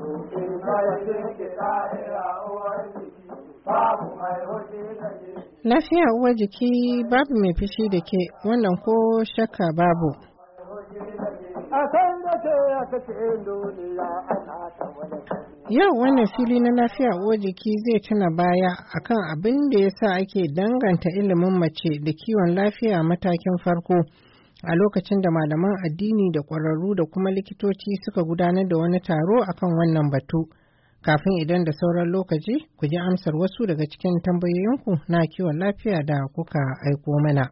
Lafiya uwar jiki babu mai fushi da ke wannan ko shakka babu. Yau wannan fili na lafiya uwar jiki zai tuna baya akan abin da ya sa ake danganta ilimin mace da kiwon lafiya matakin farko a lokacin da malaman addini da ƙwararru da kuma likitoci suka gudanar da wani taro akan wannan batu. Kafin idan da sauran lokaci ku ji amsar wasu daga cikin tambayoyinku na kiwon lafiya da kuka aiko mana.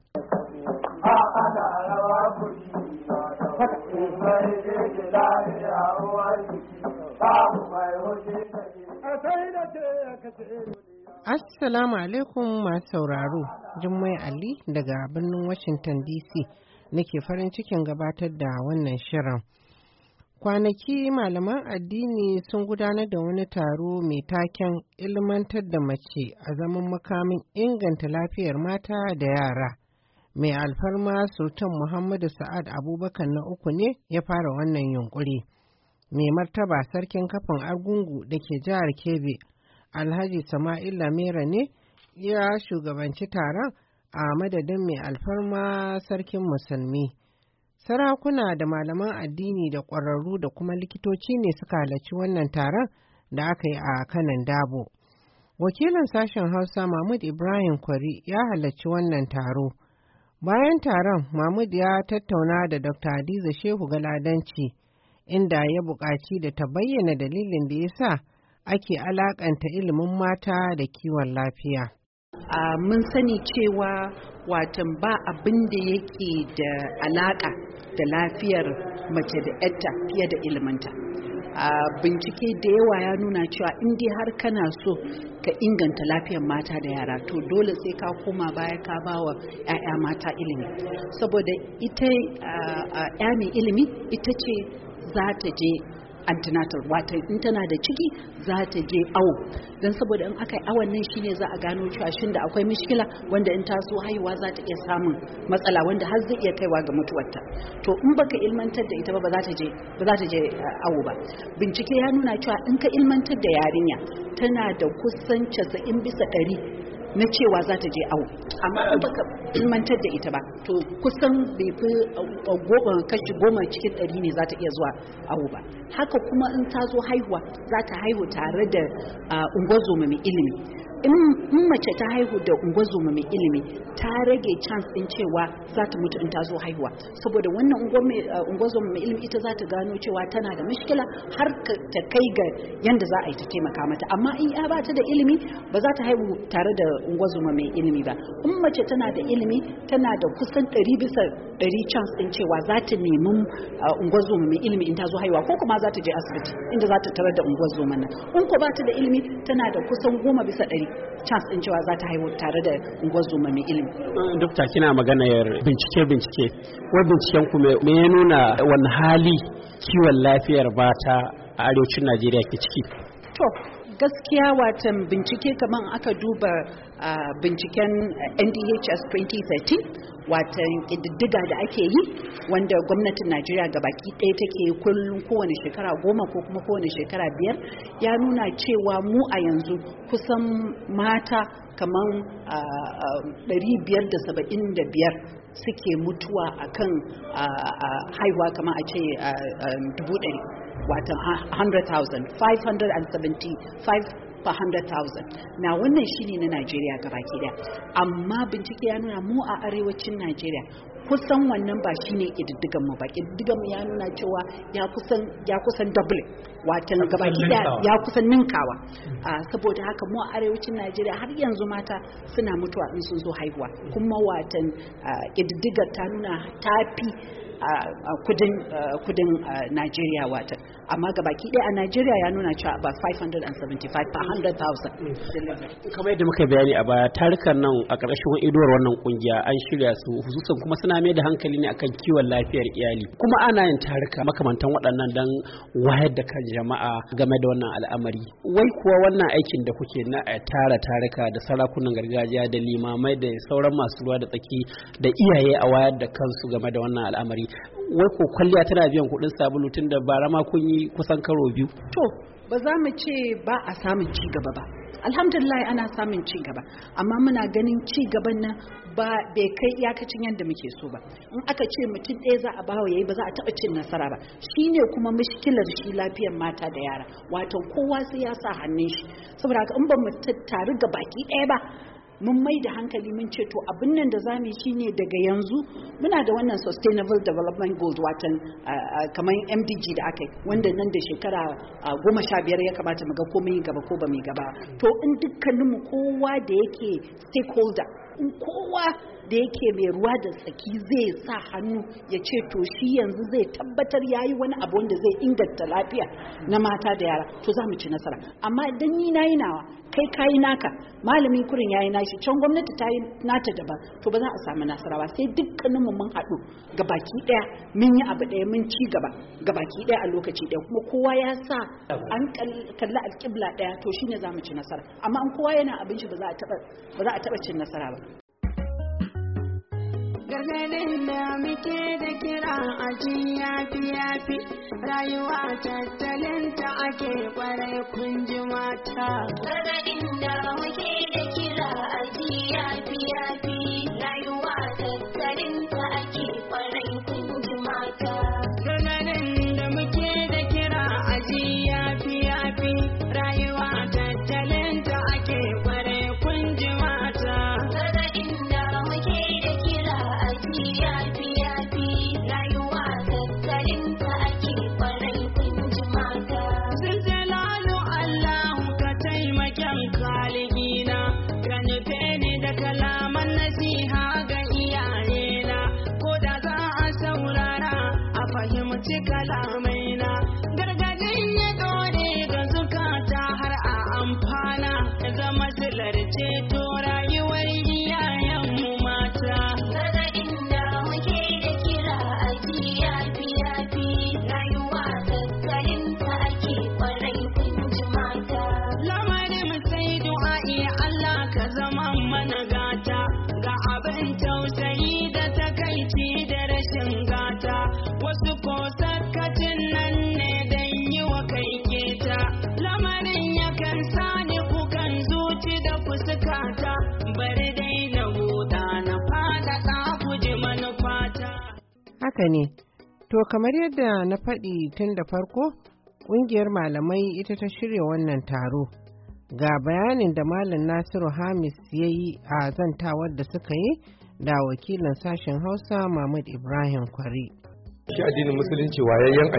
Assalamu alaikum masu sauraro, Jummai Ali daga birnin Washington DC nake farin cikin gabatar da wannan shirin. Kwanaki malaman addini sun gudanar da wani taro mai taken ilmantar da mace a zaman makamin inganta lafiyar mata da yara. Mai alfarma Sultan Muhammadu Sa'ad Abubakar na uku ne ya fara wannan yunkuri. Mai martaba sarkin kafin Argungu da ke jihar Kebbi, Alhaji Sama'ila Mera ne ya shugabanci taron a madadin mai alfarma sarkin musulmi. Sarakuna da malaman addini da ƙwararru da kuma likitoci ne suka halarci wannan taron da aka yi a kanan dabo. Wakilin sashen Hausa Mahmud Ibrahim Kwari ya halarci wannan taro. Bayan taron, Mahmud ya tattauna da Dr. Hadiza Shehu Galadanci, inda ya buƙaci da ta bayyana dalilin da ya sa ake alaƙanta ilimin mata da kiwon lafiya. Mun sani cewa watan ba abin da yake da alaƙa da lafiyar mace da yarta fiye da iliminta. Bincike da yawa ya nuna cewa in dai har kana so ka inganta lafiyar mata da yara to dole sai ka koma baya ka ba wa 'ya'ya mata ilimi, saboda ita 'ya mai ilimi ita ce za ta je antenatal, wata in tana da ciki za ta je awo, don saboda in aka yi awon nan shine za a gano cewa shin da akwai mishkila wanda in taso haihuwa za ta iya samun matsala wanda har zai iya kaiwa ga mutuwarta. To in baka ilmantar da ita ba za ta je awo ba. Bincike ya nuna cewa in ka ilmantar da yarinya tana da kusan 90% na cewa za ta je awo, amma in baka ilmantar da ita ba to kusan bai fi kashi 10 cikin 100 ne za ta iya zuwa awo ba. Haka kuma in ta zo haihuwa za ta haihu tare da ungozoma mai ilimi. In mace ta haihu da ungozoma mai ilimi ta rage chance din cewa za ta mutu in ta zo haihuwa, saboda wannan ungozoma mai ilimi ita za ta gano cewa tana da mishkila har ta kai ga yanda za a yi ta taimaka mata. Amma in ya ba ta da ilimi ba za ta haihu tare da ungozoma mai ilimi ba. In mace tana da ilimi tana da kusan 100% chance din cewa za ta nemi ungozoma mai ilimi in ta zo haihuwa, ko kuma za ta je asibiti inda za ta tarar da ungozoma nan. In ko ba ta da ilimi tana da kusan 10% chance din cewa za ta haihu tare da ungozoma mai ilimi. Dokta, kina maganar bincike wai binciken ku me ya nuna wani hali kiwon lafiyar mata a arewacin Najeriya ke ciki? To gaskiya watan bincike kamar aka duba binciken NDHS 2013 watan ƙididdiga da ake yi wanda gwamnatin Najeriya gabaki ɗaya take kullum kowane shekara 10 ko kuma kowane shekara 5 ya nuna cewa mu a yanzu kusan mata kamar 575 suke mutuwa akan haihuwa kamar a ce 100,000 watan 100,000 575 per 100,000 na wannan shine na Najeriya gabaki daya, amma bincike ya nuna mu a arewacin Najeriya kusan wannan ba shine kididdigan mu ba. Kididdigan mu ya nuna cewa ya kusan double, watan gabaki daya ya kusan ninkawa. Saboda haka mu a arewacin Najeriya har yanzu mata suna mutuwa in sun zo haihuwa, kuma watan kididdigar ta nuna tafi a kudin Najeriya wata, amma gabaki ɗaya a Najeriya ya nuna cewa about 575 per 100,000. Kamar yadda muka bayani a baya, tarukan nan a ƙarshen idowar wannan kungiya an shirya su hususan kuma suna mai da hankali ne akan kiwon lafiyar iyali, kuma ana yin taruka makamantan waɗannan don wayar da kan jama'a game da wannan al'amari. Wai kuwa wannan aikin da kuke na tara taruka da sarakunan gargajiya da limamai da sauran masu ruwa da tsaki da iyaye a wayar da kansu game da wannan al'amari, wai ko kwalliya tana biyan kuɗin sabulu tun da bara ma kun yi kusan karo biyu. To ba za mu ce ba a samun ci gaba ba, alhamdulillah ana samun ci gaba, amma muna ganin ci gaban nan bai kai iyakacin yadda muke so ba. In aka ce mutum ɗaya za a bawa yayi ba za a taɓa cin nasara ba. Shine kuma mushkilar shi lafiyar mata da yara, wato kowa sai ya sa hannun shi, saboda haka in ba mu tattaru ga baki ɗaya ba mun mai da hankali mun ce to abin nan da zamu yi shine daga yanzu muna da wannan sustainable development goals, watan kamar MDG da aka yi, wanda nan da shekara 15 ya kamata mu ga ko mun yi gaba ko ba mu yi gaba. To in dukkaninmu kowa da yake stakeholder, in kowa da yake mai ruwa da tsaki zai sa hannu ya ce to shi yanzu zai tabbatar ya yi wani abu wanda zai inganta lafiya na mata da yara, to za mu ci nasara. Amma idan ni na yi nawa kai kayi naka, malamin kurin yayi nashi, can gwamnati ta yi nata daban, to ba za a samu nasara ba. Sai dukkaninmu mun haɗu ga baki ɗaya mun yi abu ɗaya, mun ci gaba ga baki ɗaya a lokaci ɗaya, kuma kowa ya sa an kalli alƙibla ɗaya, to shine za mu ci nasara. Amma in kowa yana abin shi ba za a taɓa cin nasara ba. Gargaɗin da muke da kira a yafi rayuwa tattalin ta ake kwarai kun ji mata. Gargaɗin da muke da kira a yafi rayuwa tattalin ta ake kwarai kun ji mata. Gargaɗin da muke da kira a yafi rayuwa tattalin ta ake kwarai kun ji mata. Gargaɗin da muke da kira yafi rayuwa tattalin ta ake kwarai kun ji mata. Zilzalalu Allahu ka taimaken kaligina, ka nufe ni da kalaman nasiha ga iyayena, ko da za a saurara a fahimci kalamaina. Gargadin ya dore ga zukata har a amfana, zama silar ceto rayuwar iyayenmu mata. Tausayi da takaici da rashin gata, wasu ko sakacin nan ne don yi wa kai keta. Lamarin yakan sani kukan zuci da fuskata, bari dai na buɗa na faɗaɗa ku ji manufata. Haka ne, to kamar yadda na faɗi tun da farko, ƙungiyar malamai ita ta shirya wannan taro. Ga bayanin da Malam Nasiru Hamis ya yi a zantawar da suka yi da wakilin sashen Hausa Mahmud Ibrahim Kwari. Shi addinin musulunci wayayyen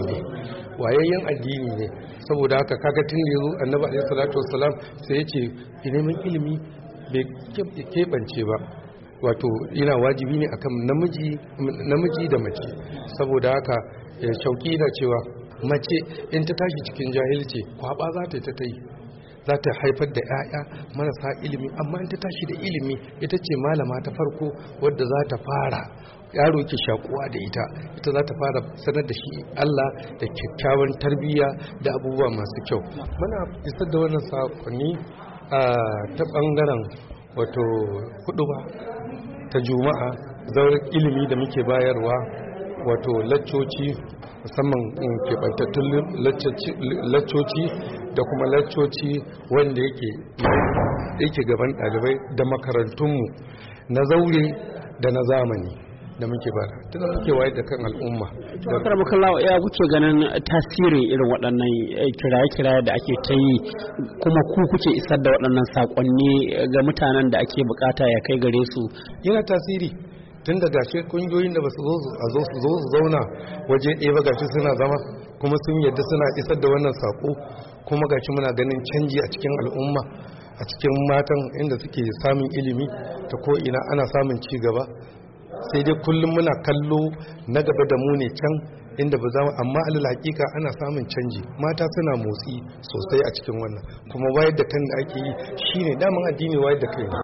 addini ne, saboda haka kaga tun da yazo Annabi alaihi salatu wassalam sai ya ce neman ilimi bai keɓance ba, wato yana wajibi ne akan namiji da mace. Saboda haka Shauki na cewa mace in ta tashi cikin jahilci kwaba za ta yi, za ta haifar da 'ya'ya marasa ilimi, amma in ta tashi da ilimi ita ce malama ta farko wadda za ta fara yaro ke shakuwa da ita za ta fara sanar da shi Allah da kyakkyawan tarbiyya da abubuwa masu kyau. Muna isar da wannan sakonni ta bangaren wato huduba ta juma'a, zaurin ilimi da muke bayarwa, wato laccoci, musamman keɓantattun laccoci da kuma laccoci wanda yake gaban ɗalibai da makarantunmu na zaure da na zamani da muke bara, tunda muke wayar da kan al'umma. Dr. Mukallawa, ya kuke ganin tasirin irin waɗannan kiraye-kiraye da ake ta yi, kuma ku kuke isar da waɗannan saƙonni ga mutanen da ake bukata ya kai gare su? Yana tasiri. Tun da gashi kungiyoyin da ba su zo su zauna waje ɗaya ba, gashi suna zama kuma sun yadda suna isar da wannan sako, kuma gashi muna ganin canji a cikin al'umma, a cikin matan inda suke samun ilimi ta ko ina ana samun ci gaba. Sai dai kullum muna kallo na gaba da mu ne can inda ba za mu, amma alal hakika ana samun canji, mata suna motsi sosai a cikin wannan, kuma wayar da kan da ake yi shine daman addini, wayar da kai.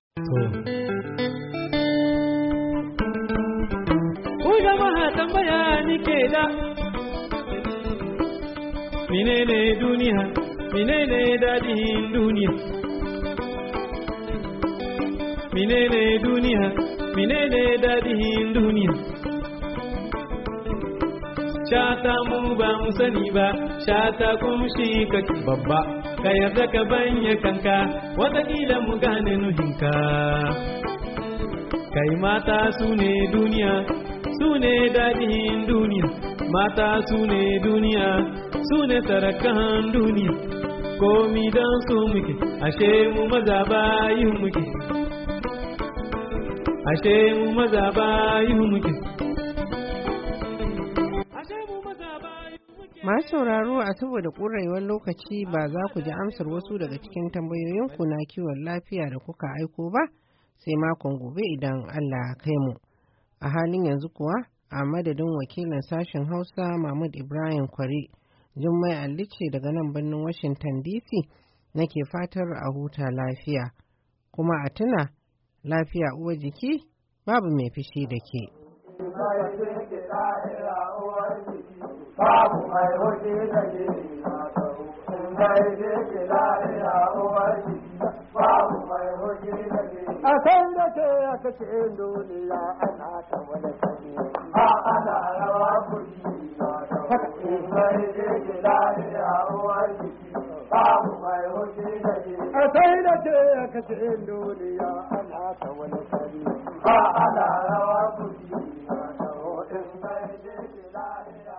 Tambaya nike da menene duniya, menene dadin duniya, menene duniya, menene dadin duniya. shata mu ba mu sani ba shata kuma shi kake babba ka yarda ka banye kanka watakila mu gane nuhinka kai mata su ne duniya su ne daɗin duniya mata su ne duniya su ne sarakan duniya komi don su muke ashe mu maza bayin muke ashe mu maza bayin muke. Masu sauraro a saboda ƙurewar lokaci ba za ku ji amsar wasu daga cikin tambayoyinku na kiwon lafiya da kuka aiko ba sai makon gobe idan Allah kai mu. A halin yanzu kuwa a madadin wakilin sashen Hausa Mahmud Ibrahim Kwari, Jummai Ali ce daga nan birnin Washington DC nake fatar a huta lafiya. Kuma a tuna lafiya uwar jiki babu mai fishi da ke. Babu mai hoji da ke babu mai hoji da ke a san da ke ya kace duniya ana ta wani sani a ana rawa kuri mai je ke lafiya uwar jiki babu mai hoji da ke a san da ke ya kace duniya ana ta wani sani a ana